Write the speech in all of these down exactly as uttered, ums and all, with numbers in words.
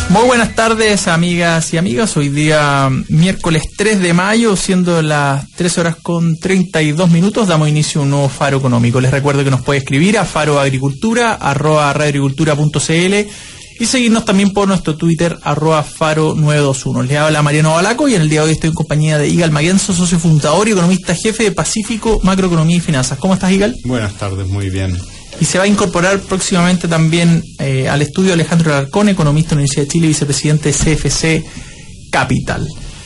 Muy buenas tardes, amigas y amigos. Hoy día miércoles tres de mayo, siendo las tres horas con treinta y dos minutos, damos inicio a un nuevo Faro Económico. Les recuerdo que nos puede escribir a faroagricultura arroba radioagricultura punto cl y seguirnos también por nuestro Twitter arroba faro nueve dos uno. Les habla Mariano Balaco y en el día de hoy estoy en compañía de Igal Maguenzo, socio fundador y economista jefe de Pacífico Macroeconomía y Finanzas. ¿Cómo estás, Igal? Buenas tardes, muy bien. Y se va a incorporar próximamente también eh, al estudio Alejandro Alarcón, economista de la Universidad de Chile y vicepresidente de C F C Capital.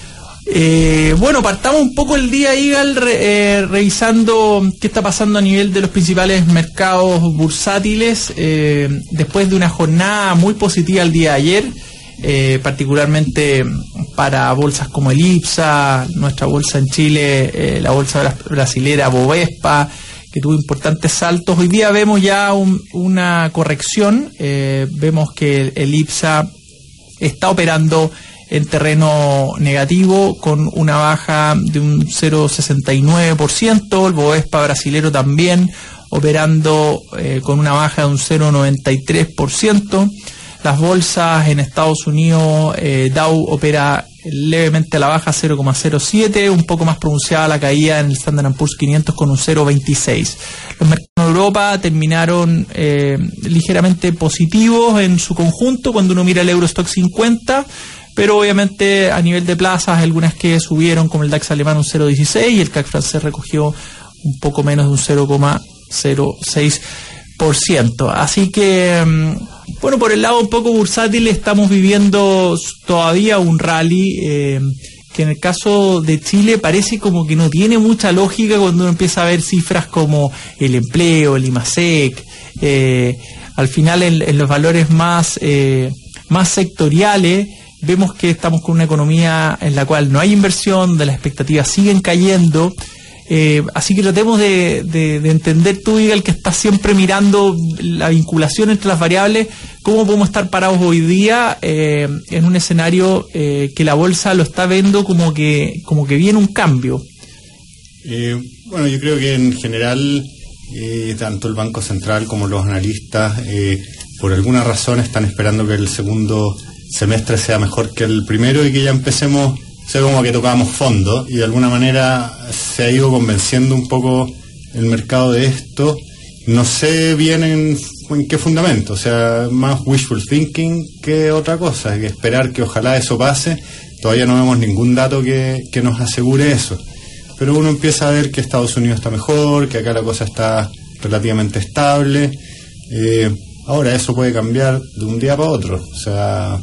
Eh, bueno, partamos un poco el día, Igal, re, eh, revisando qué está pasando a nivel de los principales mercados bursátiles, eh, después de una jornada muy positiva el día de ayer, eh, particularmente para bolsas como el IPSA, nuestra bolsa en Chile, eh, la bolsa brasilera Bovespa, que tuvo importantes saltos. Hoy día vemos ya un, una corrección, eh, vemos que el, el IPSA está operando en terreno negativo con una baja de un cero coma sesenta y nueve por ciento, el Bovespa brasilero también operando eh, con una baja de un cero coma noventa y tres por ciento. Las bolsas en Estados Unidos, eh, Dow opera levemente a la baja, cero coma cero siete, un poco más pronunciada la caída en el Standard and Poor's quinientos con un cero coma veintiséis. Los mercados en Europa terminaron eh, ligeramente positivos en su conjunto cuando uno mira el Eurostock cincuenta, pero obviamente a nivel de plazas algunas que subieron, como el DAX alemán un cero coma dieciséis y el C A C francés recogió un poco menos de un cero coma cero seis por ciento. Así que, bueno, por el lado un poco bursátil estamos viviendo todavía un rally eh, que en el caso de Chile parece como que no tiene mucha lógica cuando uno empieza a ver cifras como el empleo, el IMASEC, eh, al final en, en los valores más, eh, más sectoriales vemos que estamos con una economía en la cual no hay inversión, donde las expectativas siguen cayendo. Eh, así que tratemos de, de, de entender tú, Igal, que estás siempre mirando la vinculación entre las variables, cómo podemos estar parados hoy día eh, en un escenario eh, que la bolsa lo está viendo como que como que viene un cambio. Eh, bueno, yo creo que en general eh, tanto el Banco Central como los analistas eh, por alguna razón están esperando que el segundo semestre sea mejor que el primero y que ya empecemos, o sea, como que tocábamos fondo, y de alguna manera se ha ido convenciendo un poco el mercado de esto. No sé bien en, en qué fundamento, o sea, más wishful thinking que otra cosa, que esperar que ojalá eso pase. Todavía no vemos ningún dato que, que nos asegure eso, pero uno empieza a ver que Estados Unidos está mejor, que acá la cosa está relativamente estable. Eh, ahora eso puede cambiar de un día para otro, o sea,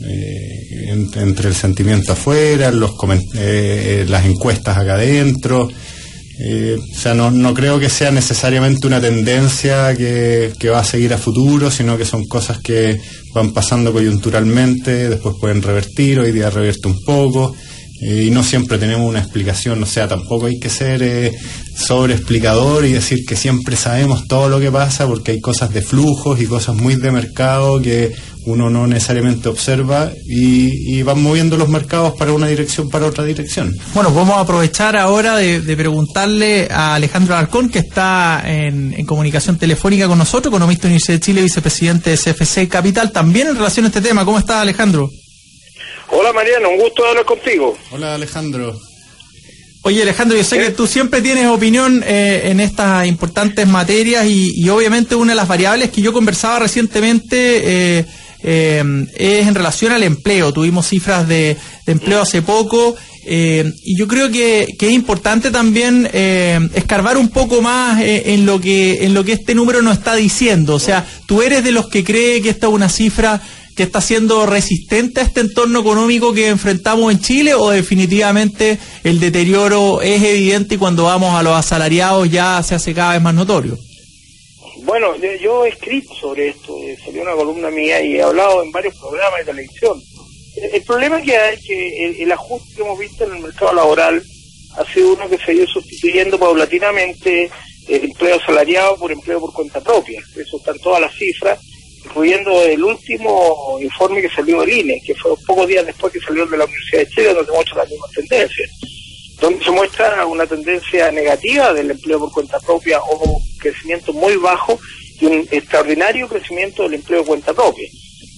Eh, entre el sentimiento afuera, los eh, las encuestas acá adentro, eh, o sea, no, no creo que sea necesariamente una tendencia que, que va a seguir a futuro, sino que son cosas que van pasando coyunturalmente, después pueden revertir, hoy día revierte un poco, eh, y no siempre tenemos una explicación, o sea, tampoco hay que ser eh, sobreexplicador y decir que siempre sabemos todo lo que pasa, porque hay cosas de flujos y cosas muy de mercado que uno no necesariamente observa y, y van moviendo los mercados para una dirección, para otra dirección. Bueno, vamos a aprovechar ahora de, de preguntarle a Alejandro Alarcón, que está en, en comunicación telefónica con nosotros, economista de la Universidad de Chile, vicepresidente de C F C Capital, también en relación a este tema. ¿Cómo está, Alejandro? Hola, Mariano, un gusto hablar contigo. Hola, Alejandro. Oye, Alejandro, yo sé ¿Eh? que tú siempre tienes opinión eh, en estas importantes materias y, y obviamente una de las variables que yo conversaba recientemente eh, eh, es en relación al empleo. Tuvimos cifras de, de empleo hace poco eh, y yo creo que, que es importante también eh, escarbar un poco más eh, en lo que en lo que este número nos está diciendo. O sea, ¿tú eres de los que cree que esta es una cifra que está siendo resistente a este entorno económico que enfrentamos en Chile, o definitivamente el deterioro es evidente y cuando vamos a los asalariados ya se hace cada vez más notorio? Bueno, yo he escrito sobre esto, salió una columna mía y he hablado en varios programas de televisión. El problema que hay es que el, el ajuste que hemos visto en el mercado laboral ha sido uno que se ha ido sustituyendo paulatinamente el empleo asalariado por empleo por cuenta propia. Eso están todas las cifras, incluyendo el último informe que salió del I N E, que fue pocos días después que salió de la Universidad de Chile, donde se muestra las mismas tendencias, donde se muestra una tendencia negativa del empleo por cuenta propia o crecimiento muy bajo y un extraordinario crecimiento del empleo por cuenta propia.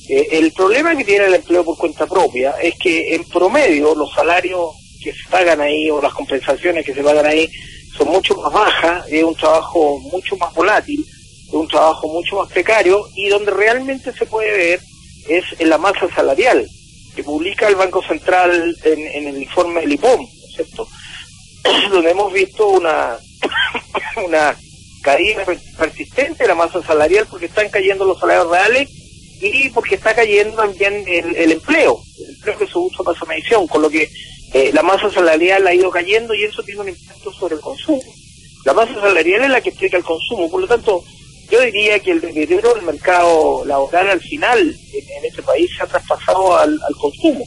Eh, el problema que tiene el empleo por cuenta propia es que en promedio los salarios que se pagan ahí o las compensaciones que se pagan ahí son mucho más bajas, es un trabajo mucho más volátil, es un trabajo mucho más precario, y donde realmente se puede ver es en la masa salarial que publica el Banco Central en, en el informe del I P O M, ¿no es cierto? Donde hemos visto una una caída persistente de la masa salarial porque están cayendo los salarios reales y porque está cayendo también el, el empleo, el empleo que se usa para esa medición, con lo que eh, la masa salarial ha ido cayendo y eso tiene un impacto sobre el consumo. La masa salarial es la que explica el consumo, por lo tanto, yo diría que el deterioro del mercado laboral al final en, en este país se ha traspasado al, al consumo.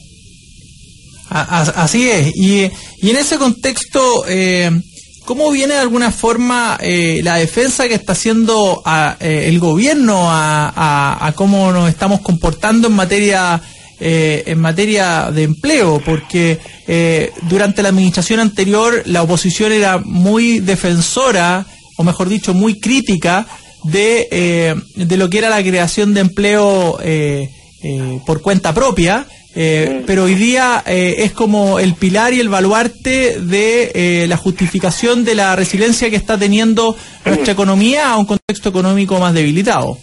Así es, y, y en ese contexto, eh, ¿cómo viene de alguna forma eh, la defensa que está haciendo a, eh, el gobierno a, a, a cómo nos estamos comportando en materia eh, en materia de empleo? Porque eh, durante la administración anterior la oposición era muy defensora, o mejor dicho, muy crítica de, eh, de lo que era la creación de empleo eh, eh, por cuenta propia. Eh, pero hoy día eh, es como el pilar y el baluarte de eh, la justificación de la resiliencia que está teniendo nuestra economía a un contexto económico más debilitado.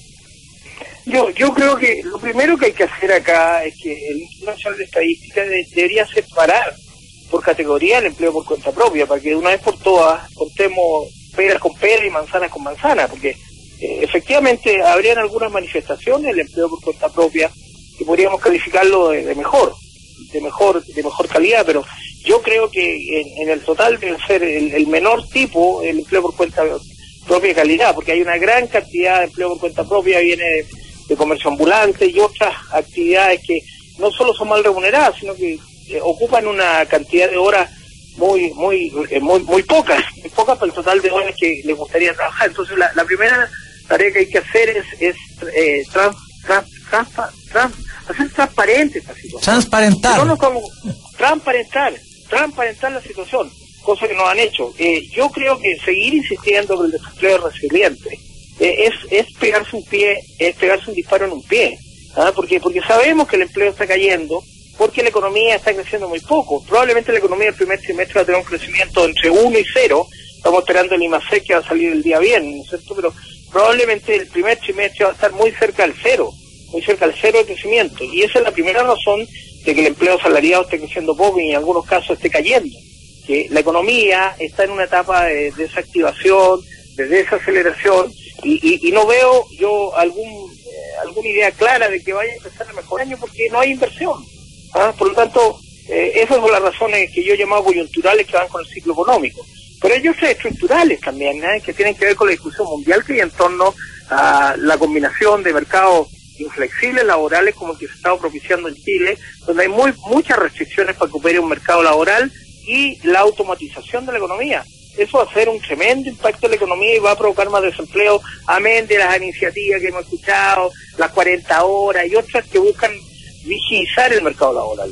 Yo yo creo que lo primero que hay que hacer acá es que el Instituto Nacional de Estadística de, debería separar por categoría el empleo por cuenta propia, para que de una vez por todas contemos peras con peras y manzanas con manzanas, porque eh, efectivamente habrían algunas manifestaciones del empleo por cuenta propia que podríamos calificarlo de, de mejor, de mejor, de mejor calidad, pero yo creo que en, en el total debe ser el, el menor tipo el empleo por cuenta propia de calidad, porque hay una gran cantidad de empleo por cuenta propia, viene de, de comercio ambulante y otras actividades que no solo son mal remuneradas, sino que eh, ocupan una cantidad de horas muy, muy, eh, muy, muy pocas, muy pocas para el total de horas que les gustaría trabajar. Entonces la, la primera tarea que hay que hacer es, es eh, trans, trans, trans, trans, hacer transparente esta situación. Transparentar. No, no, como, transparentar, transparentar la situación, cosa que no han hecho. Eh, yo creo que seguir insistiendo con el desempleo resiliente eh, es, es pegarse un pie, es pegarse un disparo en un pie, ¿ah? porque porque sabemos que el empleo está cayendo, porque la economía está creciendo muy poco. Probablemente la economía del primer trimestre va a tener un crecimiento entre uno y cero. Estamos esperando el IMASEC que va a salir el día bien, ¿no es cierto? Pero probablemente el primer trimestre va a estar muy cerca del cero, muy cerca del cero de crecimiento. Y esa es la primera razón de que el empleo salariado esté creciendo poco y en algunos casos esté cayendo. Que la economía está en una etapa de desactivación, de desaceleración, y, y, y no veo yo algún eh, alguna idea clara de que vaya a empezar el mejor año porque no hay inversión. ¿Ah? Por lo tanto, eh, esas son las razones que yo he llamado coyunturales que van con el ciclo económico. Pero ellos son estructurales también, ¿eh? que tienen que ver con la discusión mundial que hay en torno a la combinación de mercados inflexibles laborales como el que se está propiciando en Chile, donde hay muy muchas restricciones para que opere un mercado laboral, y la automatización de la economía. Eso va a hacer un tremendo impacto en la economía y va a provocar más desempleo, amén de las iniciativas que hemos escuchado, las cuarenta horas y otras que buscan vigilizar el mercado laboral.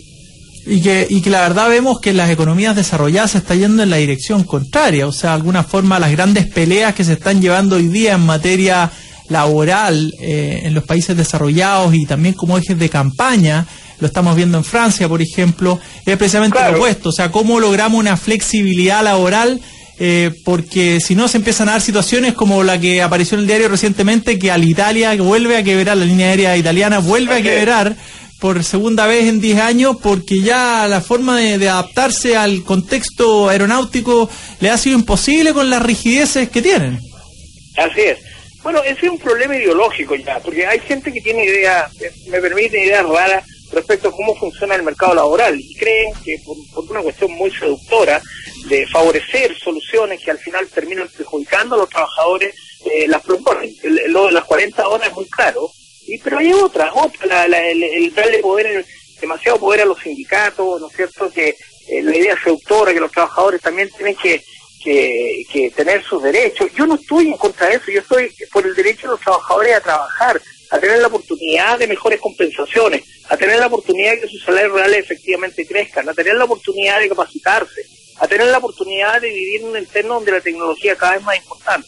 Y que, y que la verdad vemos que las economías desarrolladas se está yendo en la dirección contraria, o sea, de alguna forma las grandes peleas que se están llevando hoy día en materia laboral eh, en los países desarrollados y también como ejes de campaña, lo estamos viendo en Francia, por ejemplo, es precisamente claro. Lo opuesto, o sea, cómo logramos una flexibilidad laboral, eh, porque si no se empiezan a dar situaciones como la que apareció en el diario recientemente, que Alitalia vuelve a quebrar, la línea aérea italiana vuelve okay. a quebrar por segunda vez en diez años, porque ya la forma de, de adaptarse al contexto aeronáutico le ha sido imposible con las rigideces que tienen. Así es. Bueno, ese es un problema ideológico ya, porque hay gente que tiene ideas, me permite ideas raras respecto a cómo funciona el mercado laboral, y creen que por, por una cuestión muy seductora de favorecer soluciones que al final terminan perjudicando a los trabajadores, eh, las proponen. El, lo de las cuarenta horas es muy claro, y pero hay otras, otras la, la, el, el darle poder, demasiado poder a los sindicatos, ¿no es cierto?, que eh, la idea seductora que los trabajadores también tienen que Que, que tener sus derechos. Yo no estoy en contra de eso, yo estoy por el derecho de los trabajadores a trabajar, a tener la oportunidad de mejores compensaciones, a tener la oportunidad de que sus salarios reales efectivamente crezcan, a tener la oportunidad de capacitarse, a tener la oportunidad de vivir en un entorno donde la tecnología cada vez más importante.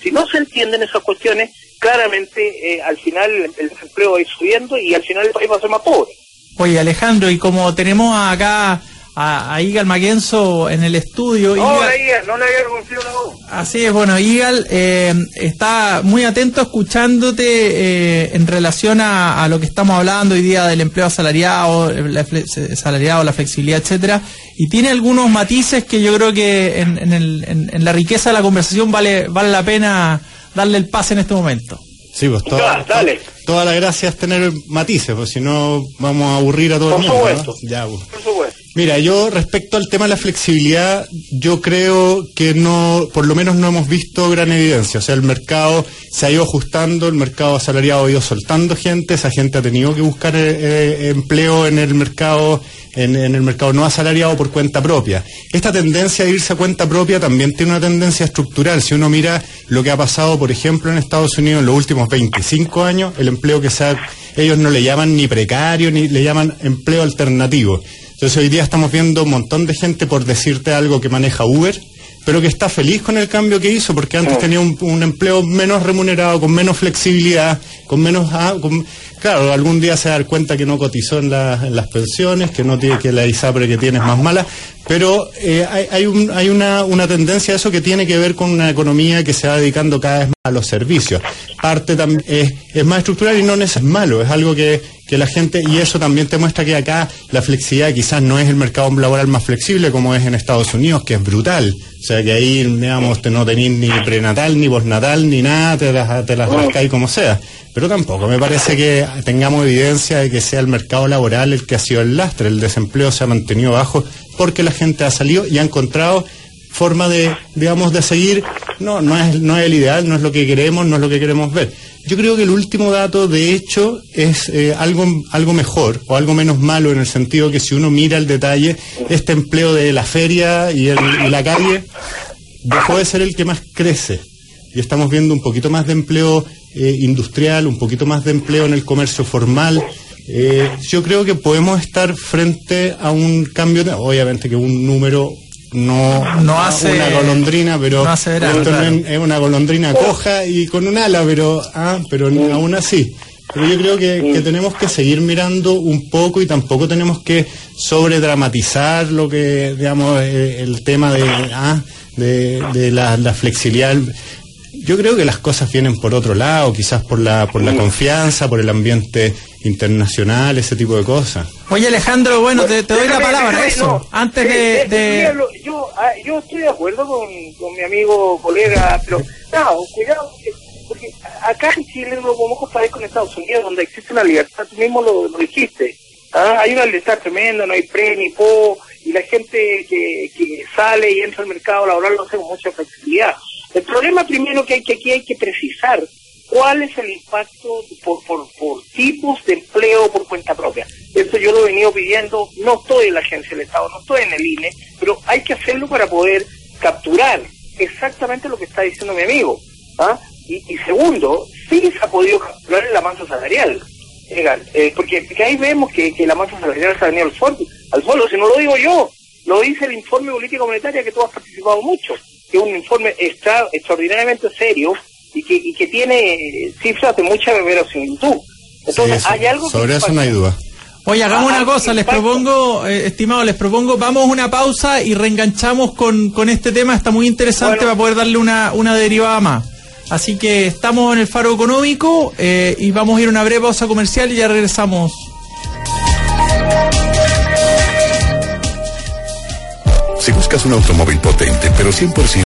Si no se entienden esas cuestiones, claramente eh, al final el, el desempleo va a ir subiendo y al final el país va a ser más pobre. Oye, Alejandro, y como tenemos acá a, a Igal Maquenzo en el estudio... No, Igal, Igal, no le había reconocido la voz. Así es, bueno, Igal eh, está muy atento escuchándote eh, en relación a, a lo que estamos hablando hoy día del empleo asalariado, la, asalariado, la flexibilidad, etcétera, y tiene algunos matices que yo creo que en, en, el, en, en la riqueza de la conversación vale, vale la pena darle el pase en este momento. Sí, pues toda, ya, dale. toda la gracia es tener matices, pues si no vamos a aburrir a todo Por el mundo, supuesto. ¿no? Ya, pues. Por supuesto. Mira, yo respecto al tema de la flexibilidad, yo creo que no, por lo menos no hemos visto gran evidencia. O sea, el mercado se ha ido ajustando, el mercado asalariado ha ido soltando gente, esa gente ha tenido que buscar eh, empleo en el mercado, en, en el mercado no asalariado por cuenta propia. Esta tendencia de irse a cuenta propia también tiene una tendencia estructural. Si uno mira lo que ha pasado, por ejemplo, en Estados Unidos en los últimos veinticinco años, el empleo que se ha, ellos no le llaman ni precario, ni le llaman empleo alternativo. Entonces hoy día estamos viendo un montón de gente, por decirte algo, que maneja Uber, pero que está feliz con el cambio que hizo, porque antes tenía un, un empleo menos remunerado, con menos flexibilidad, con menos... Ah, con, claro, algún día se va a dar cuenta que no cotizó en, la, en las pensiones, que no tiene, que la ISAPRE que tiene es más mala, pero eh, hay, hay, un, hay una, una tendencia a eso que tiene que ver con una economía que se va dedicando cada vez más a los servicios. Parte también es, es más estructural y no es malo, es algo que, que la gente, y eso también te muestra que acá la flexibilidad quizás no es el mercado laboral más flexible como es en Estados Unidos, que es brutal. O sea que ahí, digamos, te no tenés ni prenatal, ni postnatal, ni nada, te las, te las rascáis como sea. Pero tampoco me parece que tengamos evidencia de que sea el mercado laboral el que ha sido el lastre. El desempleo se ha mantenido bajo porque la gente ha salido y ha encontrado forma de, digamos, de seguir. No, no es, no es el ideal, no es lo que queremos, no es lo que queremos ver. Yo creo que el último dato, de hecho, es eh, algo, algo mejor o algo menos malo, en el sentido que si uno mira el detalle, este empleo de la feria y, el, y la calle dejó de ser el que más crece. Y estamos viendo un poquito más de empleo eh, industrial, un poquito más de empleo en el comercio formal. Eh, yo creo que podemos estar frente a un cambio, de, obviamente que un número no, no hace una golondrina, pero no hace verano, esto claro. no es una golondrina coja y con un ala, pero ah, pero aún así. Pero yo creo que, que tenemos que seguir mirando un poco y tampoco tenemos que sobredramatizar lo que, digamos, eh, el tema de, ah, de, de la, la flexibilidad. Yo creo que las cosas vienen por otro lado, quizás por la por la confianza, por el ambiente internacional, ese tipo de cosas. Oye, Alejandro, bueno, te, te doy la palabra, déjame, eso. no, Antes eh, de... eh, de... mira, yo, ah, yo estoy de acuerdo con, con mi amigo, colega, pero no, cuidado, porque acá en Chile no podemos comparar con Estados Unidos, donde existe una libertad, tú mismo lo, lo dijiste. ¿Ah? Hay una libertad tremenda, no hay pre ni po, y la gente que, que sale y entra al mercado laboral lo hace con mucha flexibilidad. El problema primero que hay que aquí hay que precisar cuál es el impacto por, por, por tipos de empleo por cuenta propia. Esto yo lo he venido pidiendo, no estoy en la agencia del Estado, no estoy en el I N E, pero hay que hacerlo para poder capturar exactamente lo que está diciendo mi amigo. ¿Ah? Y, y segundo, sí se ha podido capturar en la masa salarial. Eh, porque, porque ahí vemos que, que la masa salarial se ha venido al suelo, al suelo, si no lo digo yo, lo dice el informe de política monetaria que tú has participado mucho, que es un informe extra, extraordinariamente serio y que, y que tiene cifras de mucha verosimilitud. Entonces, sí, hay algo que sobre eso no hay duda. Oye, hagamos ah, una cosa, les impacto. propongo, eh, estimados, les propongo, vamos a una pausa y reenganchamos con, con este tema, está muy interesante, Bueno. para poder darle una, una derivada más. Así que estamos en el Faro Económico eh, y vamos a ir a una breve pausa comercial y ya regresamos. Si buscas un automóvil potente, pero cien por ciento